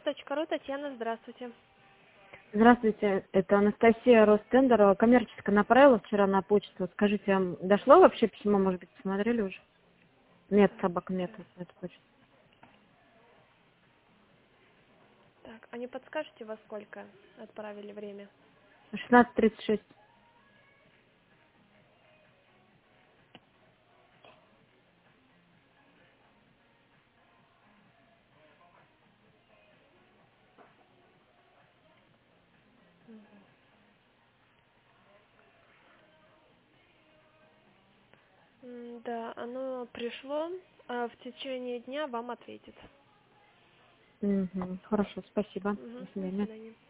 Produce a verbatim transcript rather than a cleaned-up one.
точка ру, Татьяна, здравствуйте. Здравствуйте, это Анастасия Ростендерова. Коммерческая направила вчера на почту. Скажите, вам дошло вообще письмо, может быть, посмотрели уже? Нет, собака, нет, это почта. Так, а не подскажете, во сколько отправили время? шестнадцать тридцать шесть. М, Да, оно пришло, а в течение дня вам ответит. Угу. Хорошо, спасибо. Угу, До до свидания. свидания.